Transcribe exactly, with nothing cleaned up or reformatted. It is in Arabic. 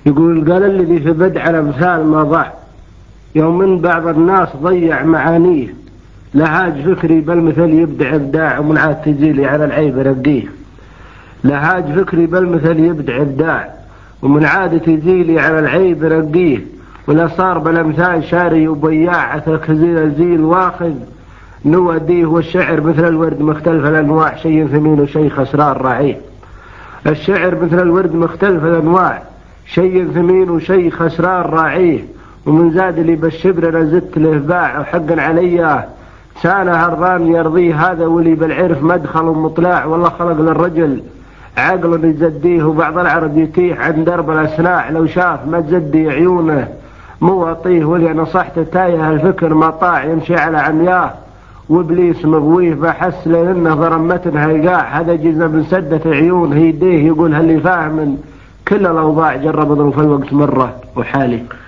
يقول قال الذي في بدع الأمثال ما ضع، يوم من بعض الناس ضيع معانيه، لهاج فكري بالمثل يبدع إبداع، ومن عاد تجيلي على العيب رقيه. لهاج فكري بالمثل يبدع إبداع، ومن عاد تجيلي على العيب رقيه. ولا صار بالأمثال شاري وبياع، أترك زيل الزيل واخذ نوديه. والشعر مثل الورد مختلف الأنواع، شيء ثمين وشيء خسران راعيه. الشعر مثل الورد مختلف الأنواع، شيء ثمين وشيء خسران راعيه. ومن زاد لي بالشبر نزدت له باع، وحقا علي سانه هربان يرضيه. هذا ولي بالعرف مدخل مطلع، والله خلق للرجل عقل يزديه. وبعض العرب يتيح عن درب الأسناع، لو شاف ما تزدي عيونه مو أطيه. ولي نصحت تايه الفكر ما طاع، يمشي على عمياه وابليس مغويه. بحس لانه ضرمتنا هيقاع، هذا جزء من سدة عيون هيديه. يقول هل فاهم كل الاوضاع، جرب ظروف الوقت مره وحالي.